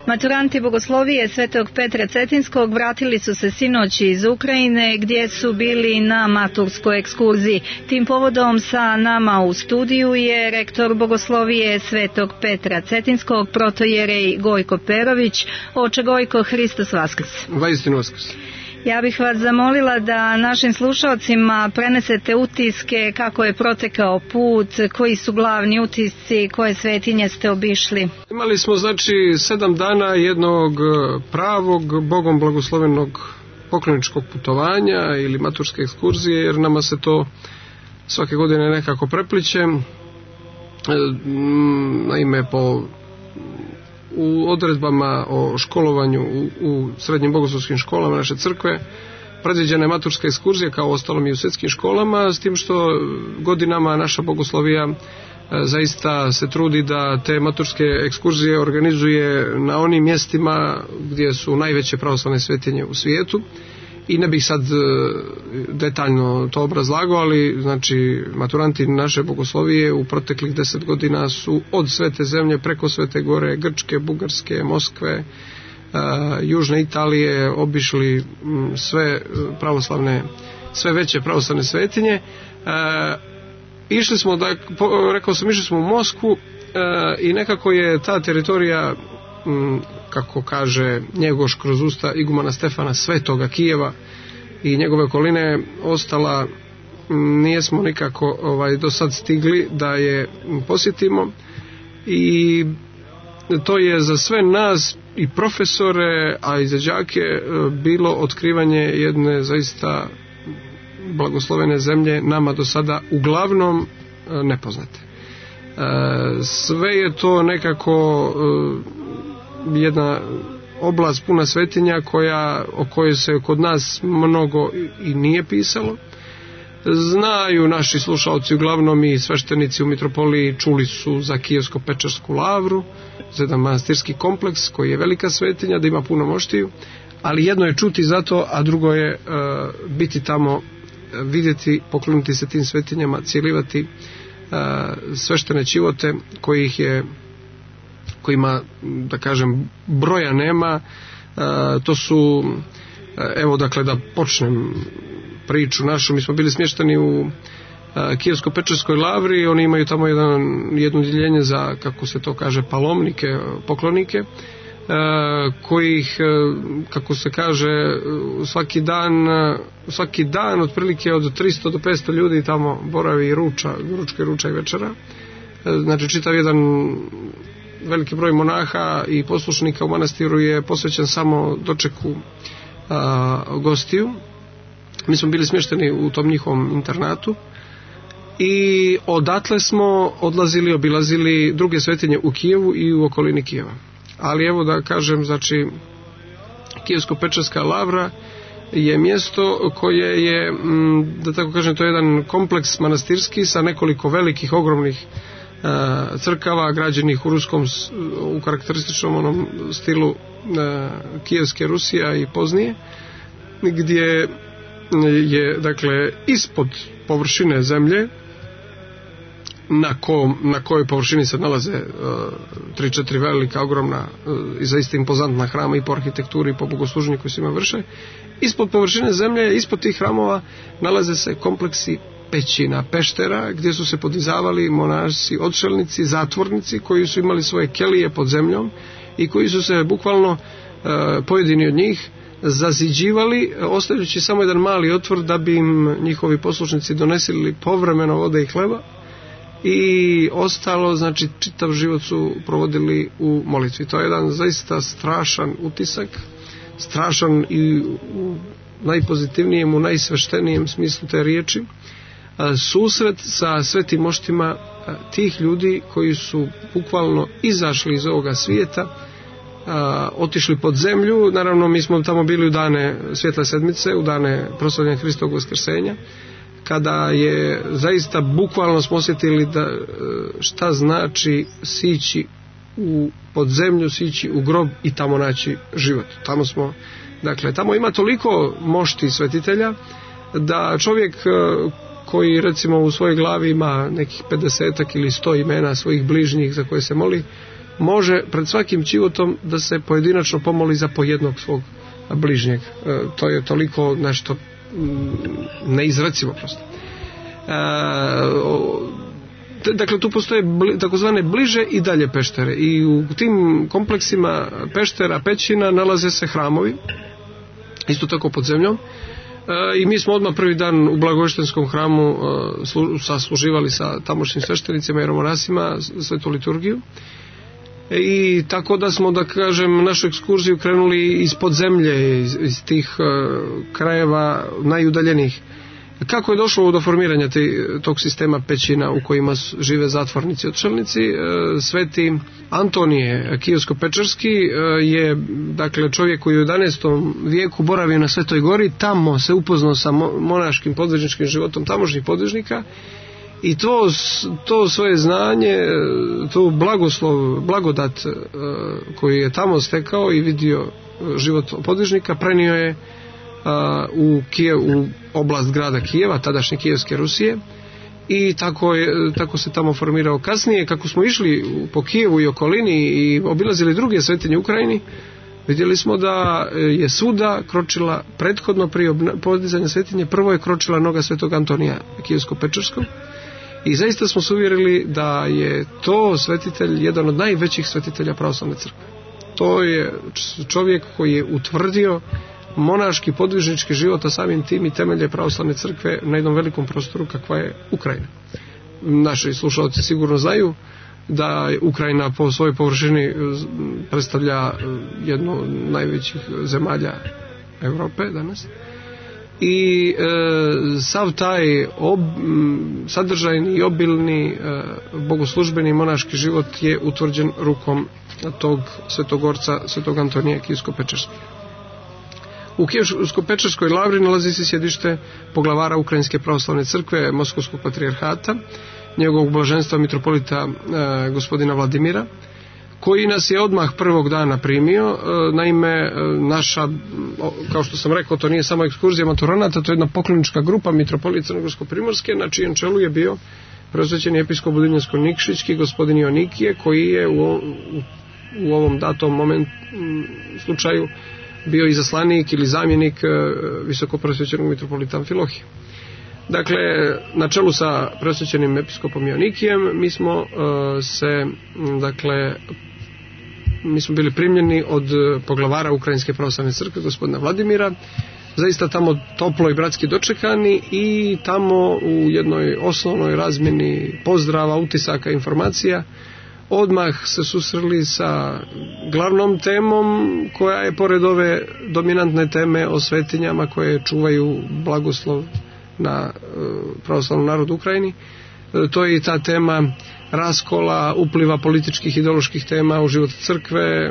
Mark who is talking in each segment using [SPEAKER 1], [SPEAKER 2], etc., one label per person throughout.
[SPEAKER 1] Maturanti Bogoslovije Svetog Petra Cetinskog vratili su se sinoć iz Ukrajine gdje su bili na maturskoj ekskurziji. Tim povodom sa nama u studiju je rektor Bogoslovije Svetog Petra Cetinskog, protojerej Gojko Perović. Oče Gojko, Hristos Vaskrs.
[SPEAKER 2] Vaistinu Vaskrs.
[SPEAKER 1] Ja bih vas zamolila da našim slušalcima prenesete utiske kako je protekao put, koji su glavni utisci, koje svetinje ste obišli.
[SPEAKER 2] Imali smo 7 dana jednog pravog, Bogom blagoslovenog pokloničkog putovanja ili maturske ekskurzije, jer nama se to svake godine nekako prepliće. Naime, u odredbama o školovanju u srednjim bogoslovskim školama naše crkve predviđena je maturska ekskurzija kao ostalom i u svjetskim školama, s tim što godinama naša bogoslovija zaista se trudi da te maturske ekskurzije organizuje na onim mjestima gdje su najveće pravoslavne svetinje u svijetu. I ne bih sad detaljno to obrazlagao, ali maturanti naše bogoslovije u proteklih 10 godina su od Svete zemlje preko Svete gore, Grčke, Bugarske, Moskve, Južne Italije obišli sve veće pravoslavne svetinje. Išli smo u Moskvu i nekako je ta teritorija, kako kaže Njegoš kroz usta igumana Stefana, Svetoga Kijeva i njegove okoline ostala, nijesmo nikako do sad stigli da je posjetimo, i to je za sve nas i profesore, a i za đake bilo otkrivanje jedne zaista blagoslovene zemlje, nama do sada uglavnom nepoznate. Sve je to nekako jedna oblast puna svetinja o kojoj se kod nas mnogo i nije pisalo. Znaju naši slušalci uglavnom i sveštenici u mitropoliji, čuli su za Kijevsko-Pečarsku lavru, za jedan manastirski kompleks koji je velika svetinja, da ima puno moštiju, ali jedno je čuti za to, a drugo je biti tamo, vidjeti, pokloniti se tim svetinjama, cijelivati sveštene ćivote kojima, da kažem, broja nema. To su, evo dakle da počnem priču našu, mi smo bili smješteni u Kijevsko-Pečarskoj lavri, oni imaju tamo jedno odjeljenje za, kako se to kaže, palomnike, poklonike, kojih, kako se kaže, svaki dan otprilike od 300 do 500 ljudi tamo boravi i ruča i večera. Znači čitav jedan veliki broj monaha i poslušnika u manastiru je posvećen samo dočeku gostiju. Mi smo bili smješteni u tom njihovom internatu i odatle smo obilazili druge svetinje u Kijevu i u okolini Kijeva. Ali evo da kažem, Kijevsko-Pečarska lavra je mjesto koje je, da tako kažem, to je jedan kompleks manastirski sa nekoliko velikih, ogromnih crkava građenih u karakterističnom onom stilu Kijevske Rusije i Poznije, gdje je dakle ispod površine zemlje, na kojoj površini se nalaze 3-4 velika, ogromna i zaista impozantna hrama i po arhitekturi i po bogosluženju koji se ima vrše. Ispod površine zemlje, ispod tih hramova nalaze se kompleksi pećina, peštera, gdje su se podizavali monasi, odšelnici, zatvornici koji su imali svoje kelije pod zemljom i koji su se bukvalno, pojedini od njih, zaziđivali, ostavljajući samo jedan mali otvor da bi im njihovi poslušnici donesili povremeno vode i hleba, i ostalo, čitav život su provodili u molitvi. To je jedan zaista strašan utisak, strašan i u najpozitivnijem, u najsveštenijem smislu te riječi, susret sa svetim moštima tih ljudi koji su bukvalno izašli iz ovoga svijeta, otišli pod zemlju. Naravno, mi smo tamo bili u dane Svjetle sedmice, u dane proslavljanja Hristovog vaskrsenja, kada je zaista bukvalno smo osjetili šta znači sići pod zemlju, sići u grob i tamo naći život. Tamo ima toliko mošti svetitelja da čovjek koji recimo u svojoj glavi ima nekih 50 ili 100 imena svojih bližnjih za koje se moli, može pred svakim ćivotom da se pojedinačno pomoli za po jednog svog bližnjeg. To je toliko nešto neizrecivo prosto. Dakle, tu postoje takozvane bliže i dalje peštere i u tim kompleksima peštera, pećina nalaze se hramovi, isto tako pod zemljom, i mi smo odmah prvi dan u Blagoveštenskom hramu sasluživali sa tamošnjim sveštenicima i monasima svetu liturgiju, i tako da smo, da kažem, našu ekskurziju krenuli ispod zemlje, iz tih krajeva najudaljenijih. Kako je došlo do formiranja tog sistema pećina u kojima žive zatvornici i odšelnici? Sveti Antonije Kijevsko-Pečerski je, dakle, čovjek koji u 11. vijeku boravio na Svetoj gori, tamo se upoznao sa monaškim podvižničkim životom tamošnjih podvižnika i to svoje znanje, to blagodat koju je tamo stekao i vidio život podvižnika, prenio je u oblast grada Kijeva, tadašnje Kijevske Rusije, i tako se tamo formirao. Kasnije, kako smo išli po Kijevu i okolini i obilazili druge svetinje u Ukrajini, vidjeli smo da je svuda kročila, prethodno prije podizanja svetinje, prvo je kročila noga svetog Antonija Kijevsko-Pečerskog, i zaista smo se uvjerili da je to svetitelj, jedan od najvećih svetitelja pravoslavne crkve. To je čovjek koji je utvrdio monaški podvižnički život, a samim tim i temelje pravoslavne crkve na jednom velikom prostoru kakva je Ukrajina. Naši slušalci sigurno znaju da Ukrajina po svojoj površini predstavlja jednu od najvećih zemalja Europe danas, i sav taj sadržajni i obilni bogoslužbeni monaški život je utvrđen rukom tog svetogorca, svetog Antonija Kijevsko-Pečerskog. U Kijevsko-Pečerskoj lavri nalazi se sjedište poglavara Ukrajinske pravoslavne crkve Moskovskog patrijarhata, njegovog blaženstva mitropolita gospodina Vladimira, koji nas je odmah prvog dana primio. Naime, naša, kao što sam rekao, to nije samo ekskurzija maturanata, to je jedna poklonička grupa mitropolita Crnogorsko-primorske, na čijem čelu je bio preosvećeni episkop Budinjansko-Nikšićki gospodin Ionikije, koji je u ovom datom slučaju bio izaslanik ili zamjenik visokopreosvećenog mitropolita Amfilohija. Dakle, na čelu sa preosvećenim episkopom Ionikijem mi smo bili primljeni od poglavara Ukrajinske pravoslavne crkve gospodina Vladimira, zaista tamo toplo i bratski dočekani, i tamo u jednoj osnovnoj razmjeni pozdrava, utisaka, informacija odmah se susreli sa glavnom temom, koja je pored ove dominantne teme o svetinjama koje čuvaju blagoslov na pravoslavnom narodu u Ukrajini. To je i ta tema raskola, upliva političkih i ideoloških tema u život crkve,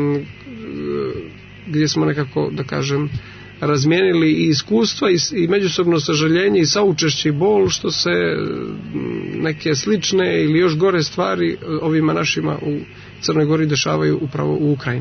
[SPEAKER 2] gdje smo nekako, da kažem, razmijenili i iskustva i međusobno sažaljenje i saučešće i bol što se neke slične ili još gore stvari ovima našima u Crnoj Gori dešavaju upravo u Ukrajini.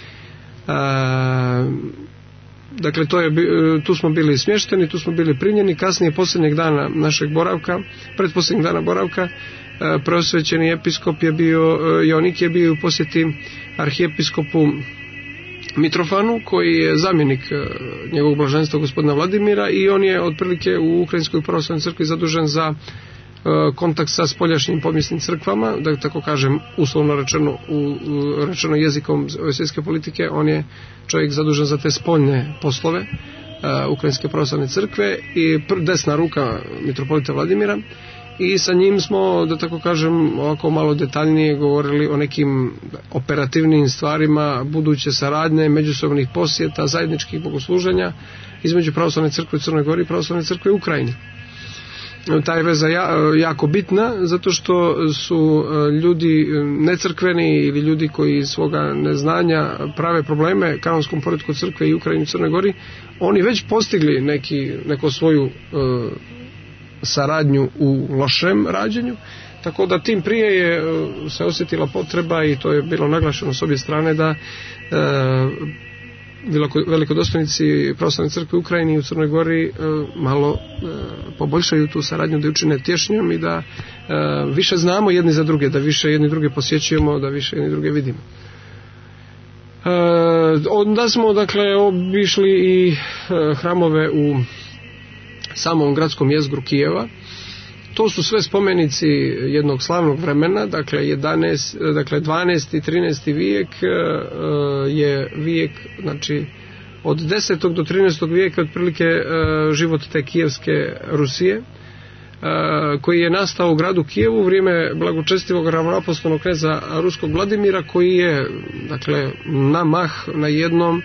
[SPEAKER 2] Dakle, tu smo bili smješteni, tu smo bili primljeni. Kasnije, posljednjeg dana našeg boravka, pretposljednjeg dana boravka, preosvećeni episkop Ionik je bio u posjeti arhijepiskopu Mitrofanu, koji je zamjenik njegovog blaženstva gospodina Vladimira, i on je otprilike u Ukrajinskoj pravoslavnoj crkvi zadužen za kontakt sa spoljašnjim pomjesnim crkvama, da tako kažem, uslovno rečeno jezikom svjetske politike. On je čovjek zadužen za te spoljne poslove Ukrajinske pravoslavne crkve i desna ruka mitropolita Vladimira, i sa njim smo, da tako kažem, ovako malo detaljnije govorili o nekim operativnim stvarima buduće saradnje, međusobnih posjeta, zajedničkih bogosluženja između pravoslavne crkve u Crnoj Gori i pravoslavne crkve u Ukrajini. Ta je veza jako bitna, zato što su ljudi necrkveni ili ljudi koji iz svoga neznanja prave probleme kanonskom poretku crkve i Ukrajini i Crnoj Gori, oni već postigli neko svoju saradnju u lošem rađenju, tako da tim prije je se osjetila potreba, i to je bilo naglašeno s obje strane, da velikodostojnici pravoslavne crkve u Ukrajini i u Crnoj Gori malo poboljšaju tu saradnju, da ju učine tješnjom i da više znamo jedni za druge, da više jedni druge posjećujemo, da više jedni druge vidimo. Onda smo dakle obišli i hramove u samom gradskom jezgru Kijeva. To su sve spomenici jednog slavnog vremena, dakle 12. i 13. vijek je vijek, znači od 10. do 13. vijeka otprilike život te kijevske Rusije, koji je nastao u gradu Kijevu u vrijeme blagočestivog ravnoapostolnog kneza ruskog Vladimira, koji je dakle na mah na jednom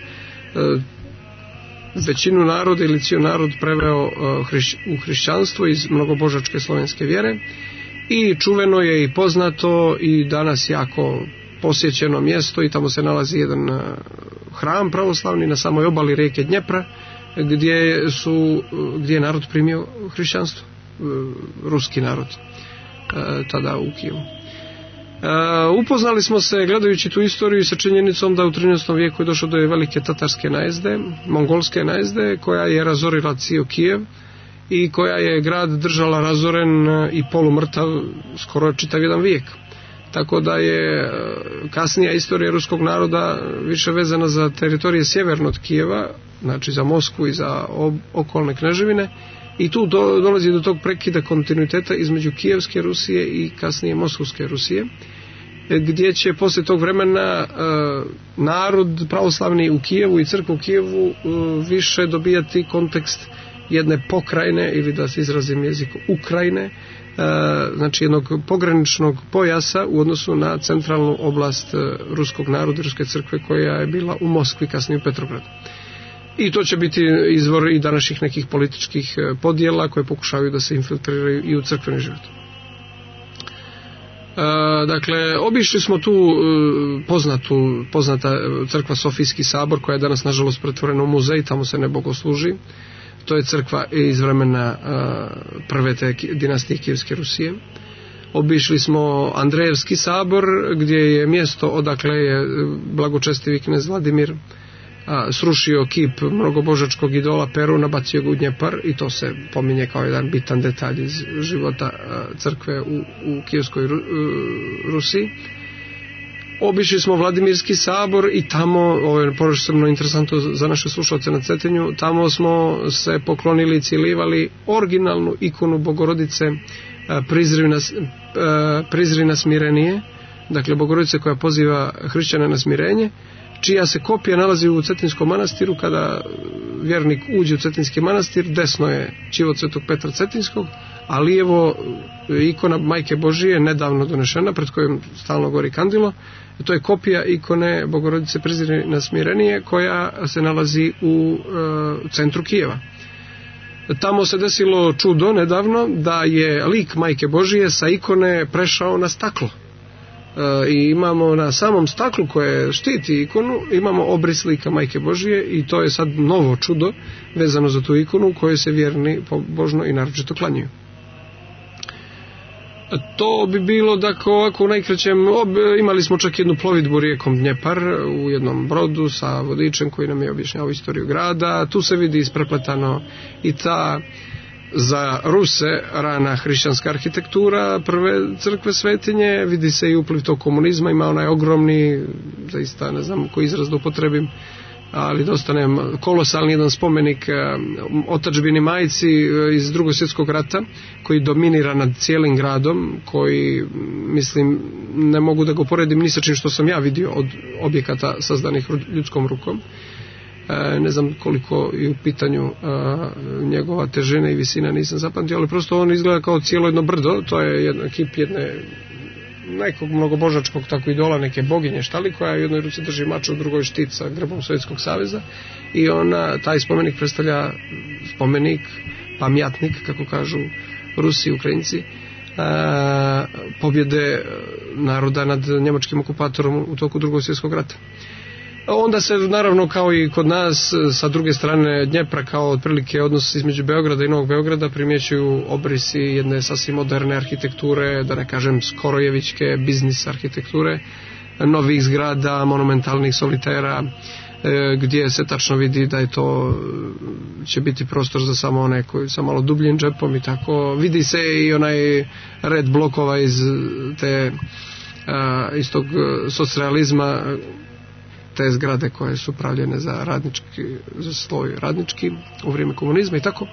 [SPEAKER 2] većinu naroda ili cijeli narod preveo u hrišćanstvo iz mnogobožačke slovenske vjere, i čuveno je i poznato i danas jako posjećeno mjesto, i tamo se nalazi jedan hram pravoslavni na samoj obali rijeke Dnjepra, gdje je narod primio hrišćanstvo, ruski narod tada u Kijevu. Upoznali smo se, gledajući tu istoriju, sa činjenicom da u 13. vijeku je došlo do velike tatarske najezde, mongolske najezde, koja je razorila cijel Kijev i koja je grad držala razoren i polumrtav skoro čitav jedan vijek. Tako da je kasnija istorija ruskog naroda više vezana za teritorije sjeverno od Kijeva, znači za Moskvu i za okolne kneževine, i tu dolazi do tog prekida kontinuiteta između kijevske Rusije i kasnije moskovske Rusije, gdje će poslije tog vremena narod pravoslavni u Kijevu i crkva u Kijevu više dobijati kontekst jedne pokrajine, ili da se izrazim jeziku Ukrajine, znači jednog pograničnog pojasa u odnosu na centralnu oblast ruskog naroda, ruske crkve, koja je bila u Moskvi, kasnije u Petrogradu. I to će biti izvor i današnjih nekih političkih podjela koje pokušavaju da se infiltriraju i u crkveni život. Dakle, obišli smo tu poznata crkva Sofijski sabor, koja je danas nažalost pretvorena u muzej, tamo se ne bogosluži. To je crkva iz vremena prve te dinastije Kijevske Rusije. Obišli smo Andrejevski sabor, gdje je mjesto odakle je blagočestivi knez Vladimir srušio kip mnogobožačkog idola Peru, nabacio ga u Dnjepar, i to se pominje kao jedan bitan detalj iz života crkve u Kijevskoj Rusiji. Obišli smo Vladimirski sabor i tamo, ovo je posebno interesantno za naše slušalce na Cetinju, tamo smo se poklonili i cijelivali originalnu ikonu Bogorodice Prizrina Smirenije, dakle Bogorodice koja poziva hrišćane na smirenje, čija se kopija nalazi u Cetinskom manastiru. Kada vjernik uđe u Cetinski manastir, desno je čivot Svetog Petra Cetinskog, a lijevo ikona Majke Božije, nedavno donešena, pred kojom stalno gori kandilo. To je kopija ikone Bogorodice Prizrina Smirenije, koja se nalazi u centru Kijeva. Tamo se desilo čudo nedavno, da je lik Majke Božije sa ikone prešao na staklo. I imamo na samom staklu koje štiti ikonu, imamo obris lika Majke Božije, i to je sad novo čudo vezano za tu ikonu koje se vjerni pobožno i naročito klanjaju. To bi bilo, dakle, ovako u najkraćem. Imali smo čak jednu plovidbu rijekom Dnjepar u jednom brodu sa vodičem koji nam je objašnjavao istoriju grada. Tu se vidi isprepletano i ta za Ruse rana hrišćanska arhitektura prve crkve svetinje, vidi se i upliv tog komunizma, ima onaj ogromni, zaista ne znam koji izraz da upotrebim, ali da ostanem, kolosalni jedan spomenik otadžbini majci iz Drugog svjetskog rata, koji dominira nad cijelim gradom, koji, mislim, ne mogu da ga uporedim ni sa čim što sam ja vidio od objekata sazdanih ljudskom rukom. Ne znam koliko je u pitanju njegova težina i visina, nisam zapamtio, ali prosto on izgleda kao cijelo jedno brdo. To je jedna kip nekog mnogobožačkog tako idola, neke boginje štali, koja u jednoj ruci drži mač, u drugoj štit sa grbom Sovjetskog saveza, i taj spomenik predstavlja spomenik, pamjatnik, kako kažu Rusi i Ukrajinci, pobjede naroda nad njemačkim okupatorom u toku Drugog svjetskog rata. Onda se, naravno, kao i kod nas, sa druge strane Dnjepra, kao otprilike odnos između Beograda i Novog Beograda, primjećuju obrisi jedne sasvim moderne arhitekture, da ne kažem skorojevićke biznis arhitekture, novih zgrada, monumentalnih solitera, gdje se tačno vidi da je to će biti prostor za samo one koji sa malo dubljim džepom i tako. Vidi se i onaj red blokova iz tog socrealizma, te zgrade koje su pravljene za sloj radnički u vrijeme komunizma i tako.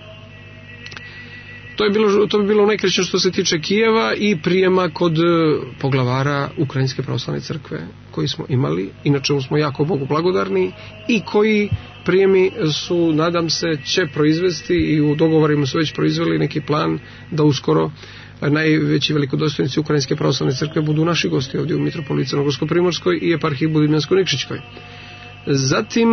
[SPEAKER 2] To bi bilo najkraće što se tiče Kijeva i prijema kod poglavara Ukrajinske pravoslavne crkve koji smo imali i na čemu smo jako Bogu blagodarni i koji prijemi su, nadam se, će proizvesti i u dogovorima su već proizveli neki plan da uskoro najveći velikodostojnici Ukrajinske pravoslavne crkve budu naši gosti ovdje u Mitropoliji Crnogorsko-primorskoj i eparhiji Budimljansko-Nikšićkoj. Zatim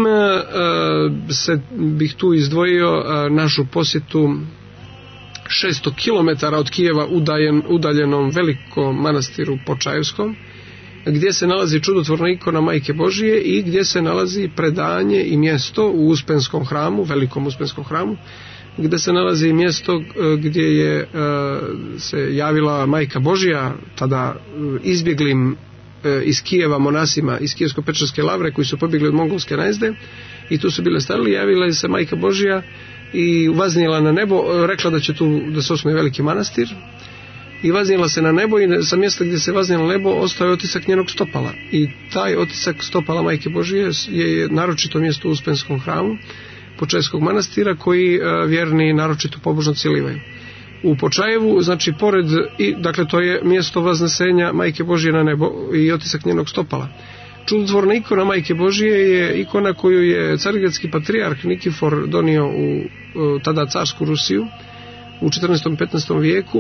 [SPEAKER 2] bih tu izdvojio našu posjetu 600 km od Kijeva udaljenom velikom manastiru Počajevskom, gdje se nalazi čudotvorna ikona Majke Božije i gdje se nalazi predanje i mjesto u Uspenskom hramu, velikom Uspenskom hramu, gdje se nalazi mjesto gdje je se javila Majka Božja tada izbjeglim iz Kijeva monasima iz Kijevsko-Pečarske lavre koji su pobjegli od mongolske najezde i tu su bile stali, javila se Majka Božja i vaznijela na nebo, rekla da se osnuje veliki manastir i vaznijela se na nebo i sa mjesta gdje se vaznijela na nebo ostao je otisak njenog stopala i taj otisak stopala Majke Božije je naročito mjesto u Uspenskom hramu Počajevskog manastira koji vjerni naročito pobožno cilivaju. U Počajevu, znači pored, dakle to je mjesto vaznesenja Majke Božije na nebo i otisak njenog stopala. Čudotvorna ikona Majke Božije je ikona koju je carigradski patrijarh Nikifor donio u tada carsku Rusiju u 14. 15. vijeku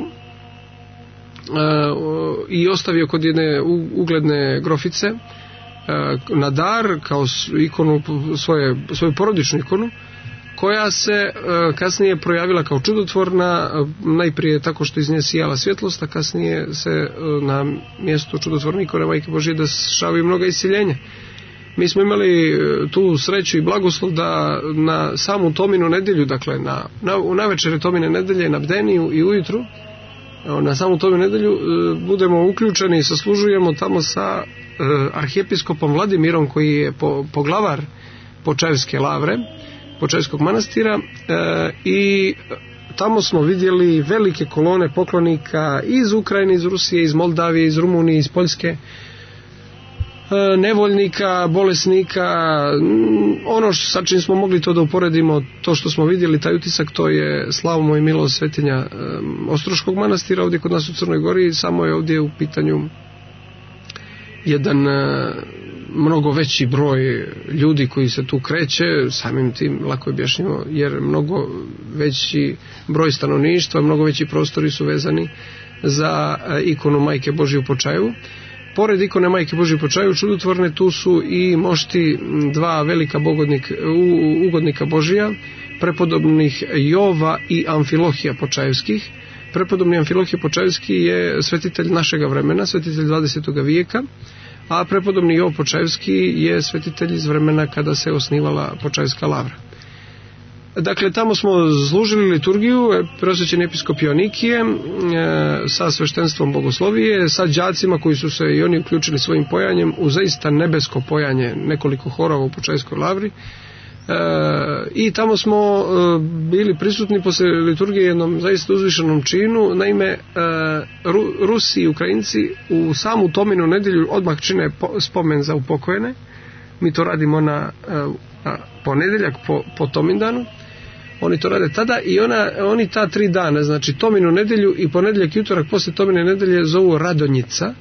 [SPEAKER 2] i ostavio kod jedne ugledne grofice na dar kao ikonu, svoju porodičnu ikonu, koja se kasnije projavila kao čudotvorna, najprije tako što iz nje sijala svjetlost, a kasnije se na mjestu čudotvorne ikone Majke Božije dešavaju mnoga iscjeljenja. Mi smo imali tu sreću i blagoslov da na samu Tominu nedjelju, dakle u navečer Tomine nedjelje, na bdeniju i ujutru, na samu Tominu nedjelju budemo uključeni i saslužujemo tamo sa arhijepiskopom Vladimirom koji je poglavar Počajevske lavre, Počajevskog manastira i tamo smo vidjeli velike kolone poklonika iz Ukrajine, iz Rusije, iz Moldavije, iz Rumunije, iz Poljske, nevoljnika, bolesnika, ono sa čim smo mogli to da uporedimo, to što smo vidjeli, taj utisak, to je slavimo i milost svetinja Ostroškog manastira ovdje kod nas u Crnoj Gori, samo je ovdje u pitanju jedan mnogo veći broj ljudi koji se tu kreće, samim tim lako je objašnjivo, jer mnogo veći broj stanovništva, mnogo veći prostori su vezani za ikonu Majke Božje u Počajevu. Pored ikone Majke Božje u Počajevu čudotvorne, tu su i mošti dva velika ugodnika Božija, prepodobnih Jova i Amfilohija Počajevskih. Prepodobni Amfilohije Počajevski je svetitelj našega vremena, svetitelj 20. vijeka, a prepodobni Jov Počajevski je svetitelj iz vremena kada se osnivala Počajevska lavra. Dakle, tamo smo služili liturgiju, prosvećeni episkop Joanikije sa sveštenstvom bogoslovije, sa đacima koji su se i oni uključili svojim pojanjem u zaista nebesko pojanje nekoliko horova u Počajevskoj lavri. I tamo smo bili prisutni poslije liturgije jednom zaista uzvišenom činu. Naime, Rusi i Ukrajinci u samu Tominu nedjelju odmah čine spomen za upokojene. Mi to radimo na ponedjeljak po Tomindanu. Oni to rade tada i oni ta 3 dana, znači Tominu nedjelju i ponedjeljak i utorak poslije Tomine nedjelje zovu Radonjica,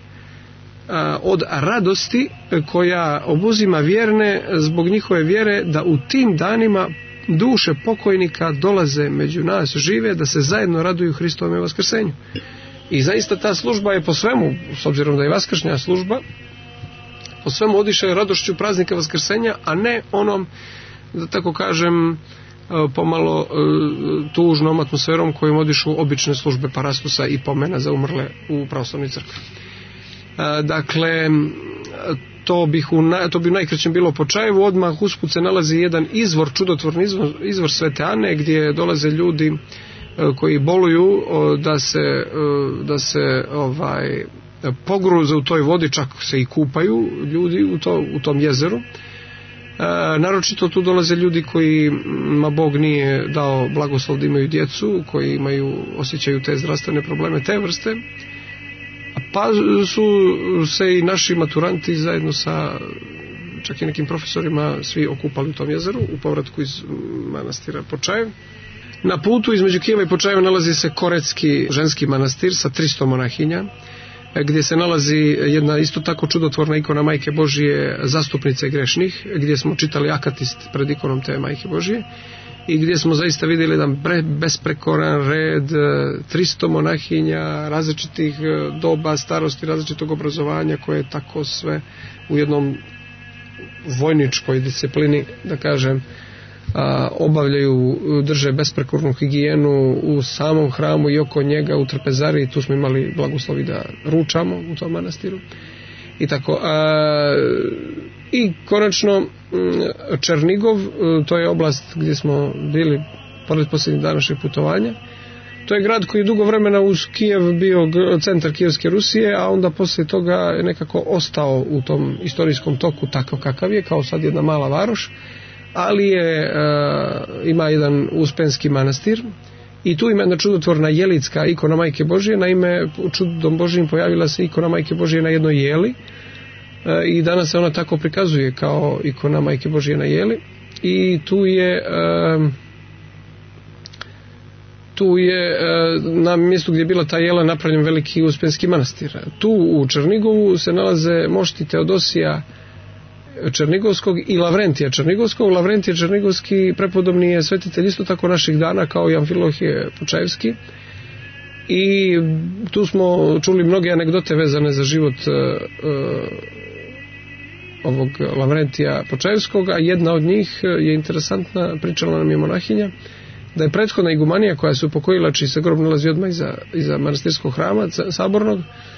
[SPEAKER 2] od radosti koja obuzima vjerne zbog njihove vjere da u tim danima duše pokojnika dolaze među nas žive, da se zajedno raduju Hristovom vaskrsenju. I zaista ta služba je po svemu, s obzirom da je vaskršnja služba, po svemu odiše radošću praznika vaskrsenja, a ne onom, da tako kažem, pomalo tužnom atmosferom kojom odišu obične službe parastusa i pomena za umrle u pravoslavnoj crkvi. Dakle, to bi u najkraćem bilo Počajevu. Odmah usput se nalazi jedan izvor, čudotvorni izvor Svete Ane, gdje dolaze ljudi koji boluju da se pogruze u toj vodi, čak se i kupaju ljudi u tom jezeru. Naročito tu dolaze ljudi kojima Bog nije dao blagoslov da imaju djecu, koji osjećaju te zdravstvene probleme te vrste, pa su se i naši maturanti zajedno sa čak i nekim profesorima svi okupali u tom jezeru u povratku iz manastira Počajev. Na putu između Kijeva i Počajeva nalazi se Koretski ženski manastir sa 300 monahinja, gdje se nalazi jedna isto tako čudotvorna ikona Majke Božije, zastupnice grešnih, gdje smo čitali akatist pred ikonom te Majke Božije i gdje smo zaista vidjeli jedan besprekoran red 300 monahinja različitih doba, starosti, različitog obrazovanja, koje tako sve u jednom vojničkoj disciplini, da kažem, obavljaju, drže besprekornu higijenu u samom hramu i oko njega u trpezariji. Tu smo imali blagoslovi da ručamo u tom manastiru i tako. I konačno Černigov, to je oblast gdje smo bili pored posljednjih današnjeg putovanja. To je grad koji je dugo vremena uz Kijev bio centar Kijevske Rusije, a onda poslije toga je nekako ostao u tom istorijskom toku takav kakav je, kao sad jedna mala varoš, ali ima jedan uspenski manastir i tu ima jedna čudotvorna jelitska ikona Majke Božije. Naime, u čudom Božijim pojavila se ikona Majke Božije na jednoj jeli i danas se ona tako prikazuje kao ikona Majke Božije na jeli i tu je na mjestu gdje je bila ta jela napravljen veliki uspenski manastir. Tu u Černigovu se nalaze mošti Teodosija Černigovskog i Lavrentija Černigovskog. Lavrentije Černigovski prepodobni je svetitelj isto tako naših dana kao i Amfilohije Počajevski i tu smo čuli mnoge anegdote vezane za život ovog Lavrentija Počajevskog, a jedna od njih je interesantna. Pričala nam je monahinja da je prethodna igumanija koja se upokojila, čiji se grob nalazi odmah iza manastirskog hrama sabornog,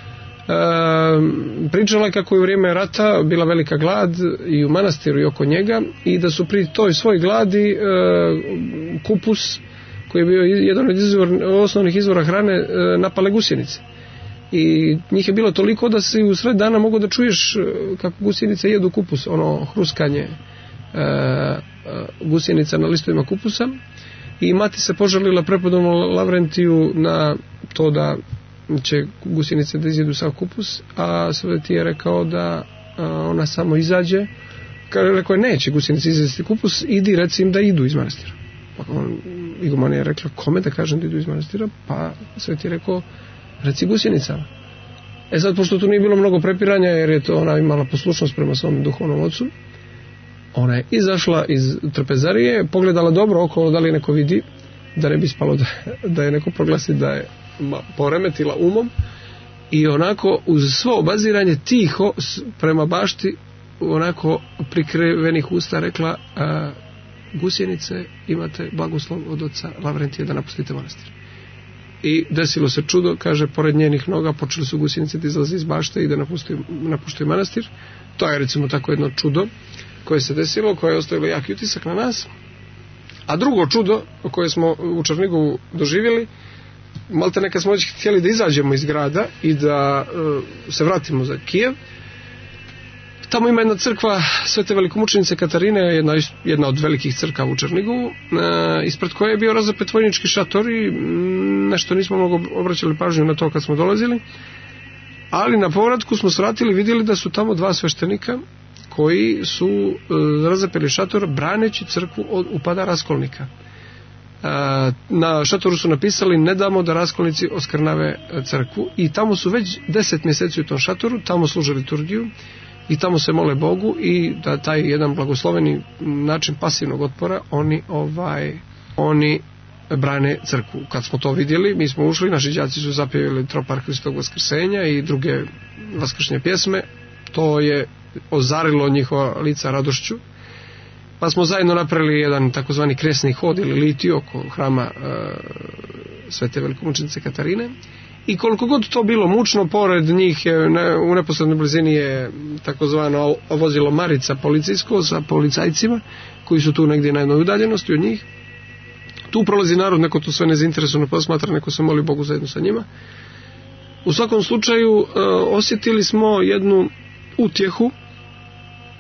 [SPEAKER 2] pričala kako je u vrijeme rata bila velika glad i u manastiru i oko njega i da su pri toj svoj gladi kupus, koji je bio jedan od osnovnih izvora hrane, napale gusjenice. I njih je bilo toliko da si u sred dana mogo da čuješ kako gusjenice jedu kupus, ono hruskanje gusjenica na listovima kupusa. I mati se požalila prepodobnom Lavrentiju na to da će gusjenice da izjedu sav kupus, a sveti je rekao da ona samo izađe. Rekao je, neće gusjenice izjesti kupus, idi reci im da idu iz manastira. Pa igumanija je rekla, kome da kažem da idu iz manastira? Pa sveti je rekao, reci gusjenicama. Sad, pošto tu nije bilo mnogo prepiranja, jer je to ona imala poslušnost prema svom duhovnom ocu, ona je izašla iz trpezarije, pogledala dobro okolo da li neko vidi, da ne bi ispalo da je neko proglasi da je poremetila umom, i onako uz svo obaziranje tiho prema bašti, onako prikrivenih usta rekla, gusjenice, imate blagoslov od oca Lavrentija da napustite manastir. I desilo se čudo, kaže, pored njenih noga počeli su gusjenice da izlaze iz bašte i da napuštaju manastir. To je recimo tako jedno čudo koje se desilo, koje je ostavilo jaki utisak na nas. A drugo čudo koje smo u Černigovu doživjeli, malte neka smo već htjeli da izađemo iz grada i da se vratimo za Kijev. Tamo ima jedna crkva Svete velikomučenice Katarine, jedna od velikih crkava u Černigovu, ispred koje je bio razapet vojnički šator i nešto nismo mnogo obraćali pažnju na to kad smo dolazili, ali na povratku smo svratili, vidjeli da su tamo dva sveštenika koji su razapeli šator braneći crkvu od upada raskolnika. Na šatoru su napisali, ne damo da raskolnici oskrnave crkvu, i tamo su već 10 mjeseci u tom šatoru, tamo služe liturgiju i tamo se mole Bogu, i da taj jedan blagosloveni način pasivnog otpora oni brane crkvu. Kad smo to vidjeli, mi smo ušli, naši đaci su zapjevali Tropar Hristovog vaskrsenja i druge vaskršnje pjesme. To je ozarilo njihova lica radošću, pa smo zajedno napravili jedan takozvani kresni hod ili litiju oko hrama Svete velikomučenice Katarine. I koliko god to bilo mučno, pored njih u neposrednoj blizini je takozvano vozilo Marica policijsko sa policajcima koji su tu negdje na jednoj udaljenosti od njih. Tu prolazi narod, neko to sve nezainteresovano posmatra, neko se moli Bogu zajedno sa njima. U svakom slučaju osjetili smo jednu utjehu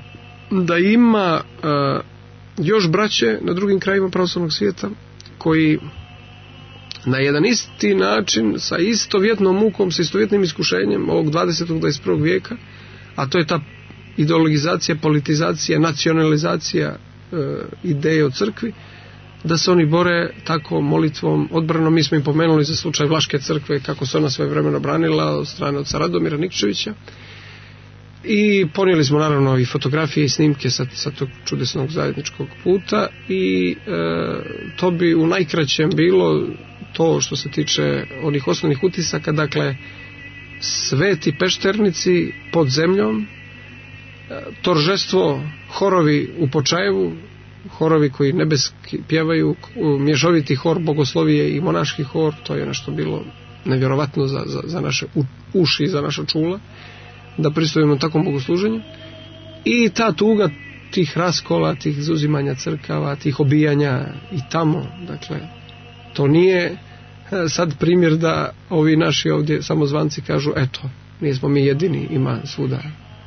[SPEAKER 2] da ima još braće na drugim krajima pravoslavnog svijeta koji na jedan isti način, sa istovjetnom mukom, sa istovjetnim iskušenjem ovog 20. 21. vijeka, a to je ta ideologizacija, politizacija, nacionalizacija ideje o crkvi, da se oni bore tako molitvom, odbranom. Mi smo im pomenuli za slučaj Vlaške crkve, kako se ona svojevremeno branila od strane oca Radomira Nikčevića, i ponijeli smo naravno i fotografije i snimke sa tog čudesnog zajedničkog puta, i to bi u najkraćem bilo to što se tiče onih osnovnih utisaka. Dakle, sveti pešternici pod zemljom, toržestvo, horovi u Počajevu, horovi koji nebeski pjevaju, mješoviti hor bogoslovije i monaški hor, to je nešto bilo nevjerovatno za naše uši i za naša čula, da pristojimo takvom bogosluženju. I ta tuga tih raskola, tih zauzimanja crkava, tih obijanja i tamo, dakle, to nije sad primjer da ovi naši ovdje samozvanci kažu, eto, nismo mi jedini, ima svuda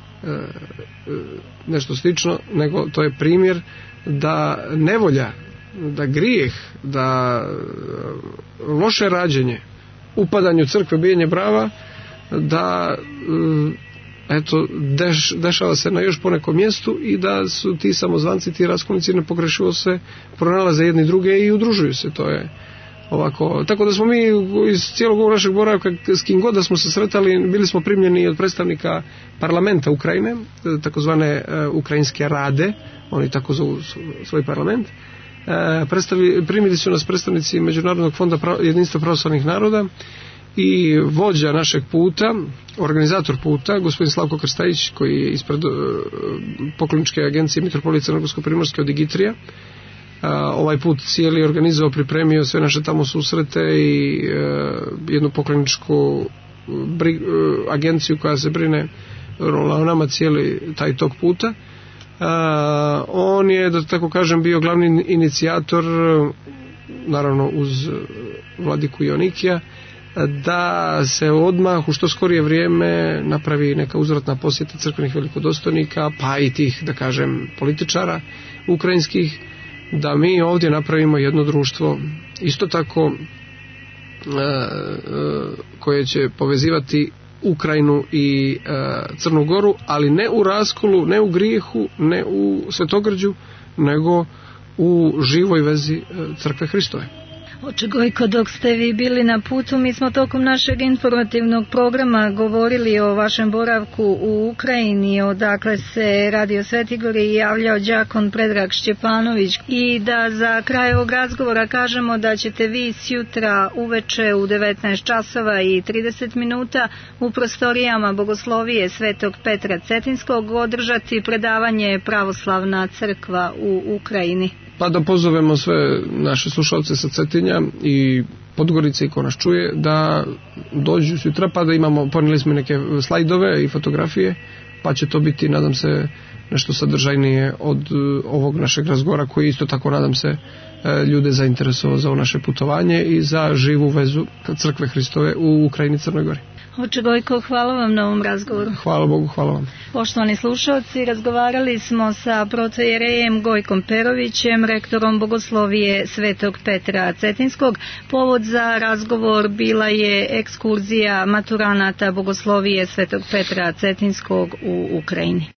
[SPEAKER 2] nešto slično, nego to je primjer da nevolja, da grijeh, da loše rađenje, upadanje u crkve, bijenje brava, da eto, dešava se na još ponekom mjestu, i da su ti samozvanci, ti raskolnici nepogrešivo se pronalaze jedni druge i udružuju se. To je ovako, tako da smo mi iz cijelog ovog našeg boravka, s kim god da smo se sretali, bili smo primljeni od predstavnika parlamenta Ukrajine, takozvane ukrajinske rade, oni tako zovu svoj parlament. Primili su nas predstavnici Međunarodnog fonda jedinstva pravoslavnih naroda i vođa našeg puta, organizator puta, gospodin Slavko Krstajić, koji je ispred pokloničke agencije Mitropolije Crnogorsko-primorske od Igitrija. Ovaj put cijeli organizovao, pripremio sve naše tamo susrete i jednu pokloničku agenciju koja se brine o nama cijeli taj tok puta. On je, da tako kažem, bio glavni inicijator, naravno uz vladiku Ionikija, da se odmah u što skorije vrijeme napravi neka uzvratna posjeta crkvenih velikodostojnika, pa i tih, da kažem, političara ukrajinskih, da mi ovdje napravimo jedno društvo isto tako koje će povezivati Ukrajinu i Crnu Goru, ali ne u raskolu, ne u grijehu, ne u svetogrđu, nego u živoj vezi Crkve Hristove.
[SPEAKER 1] Oče Gojko, dok ste vi bili na putu, mi smo tokom našeg informativnog programa govorili o vašem boravku u Ukrajini, odakle se Radio Sveti Gori javljao đakon Predrag Šćepanović, i da za kraj ovog razgovora kažemo da ćete vi sjutra uveče u 19 časova i 30 minuta u prostorijama Bogoslovije Svetog Petra Cetinskog održati predavanje Pravoslavna crkva u Ukrajini.
[SPEAKER 2] Pa da pozovemo sve naše slušalce sa Cetinja i Podgorice i ko nas čuje da dođu sutra, pa da imamo, ponijeli smo neke slajdove i fotografije, pa će to biti, nadam se, nešto sadržajnije od ovog našeg razgovora, koji isto tako, nadam se, ljude zainteresovao za ovo naše putovanje i za živu vezu Crkve Hristove u Ukrajini i Crnoj Gori.
[SPEAKER 1] Oče Gojko, hvala vam na ovom razgovoru.
[SPEAKER 2] Hvala Bogu, hvala vam.
[SPEAKER 1] Poštovani slušalci, razgovarali smo sa protoijerejem Gojkom Perovićem, rektorom Bogoslovije Svetog Petra Cetinskog. Povod za razgovor bila je ekskurzija maturanata Bogoslovije Svetog Petra Cetinskog u Ukrajini.